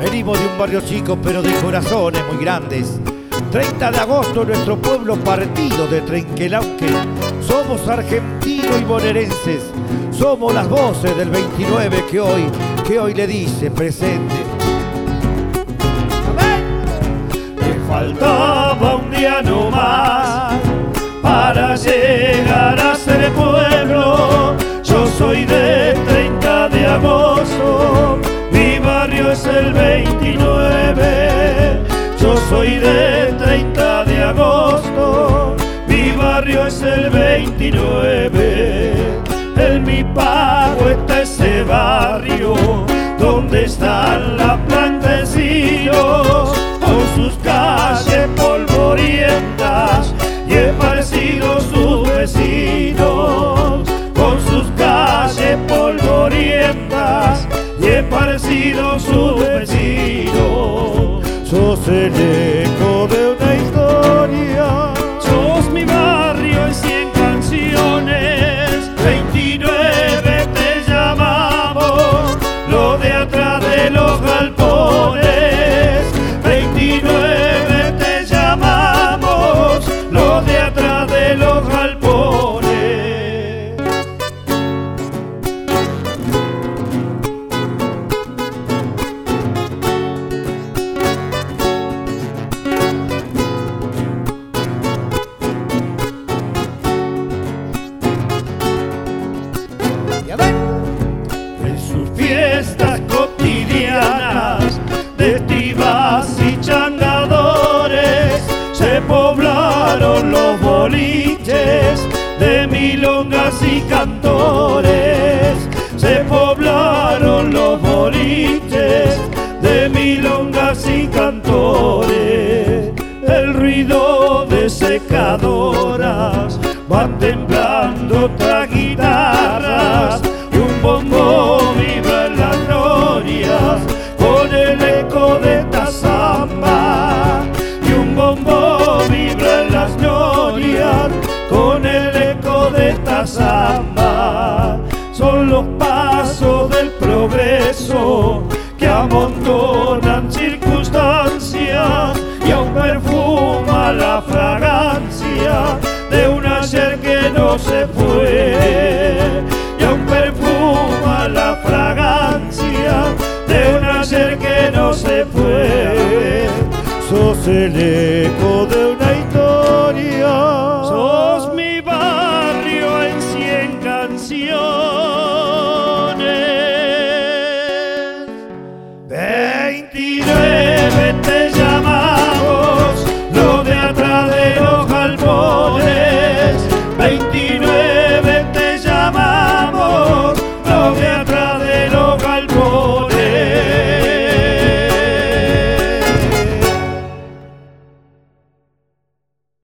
Venimos de un barrio chico pero de corazones muy grandes. 30 de agosto nuestro pueblo partido de Trenquelauquen. Somos argentinos y bonaerenses. Somos las voces del 29 que hoy le dice presente. Me faltaba un día no más para llegar a ser pueblo. Yo soy de 30 de agosto, mi barrio es el 29. Yo soy de 30 de agosto, mi barrio es el 29. En mi pago está ese barrio donde están las plantecinos, con sus calles polvorientas y esparcidos sus vecinos, con sus calles polvorientas y esparcidos sus vecinos. Sos el eco de una historia, sos mi barrio en 100 canciones, 29 te llamamos, lo de atrás de los galpones, 29 te llamamos, lo de atrás de los galpones. En sus fiestas cotidianas de estivas y changadores se poblaron los boliches de milongas y cantores. Se poblaron los boliches de milongas y cantores. El ruido de secadoras van temblando otras guitarras y un bombo vibra en las glorias con el eco de esta samba. Y un bombo vibra en las glorias con el eco de esta samba. Son los pasos del progreso que amontonan circunstancias y aún perfuma la fragancia de un ayer que no se fue. Y aún perfuma la fragancia de un ayer que no se fue. sos el eco de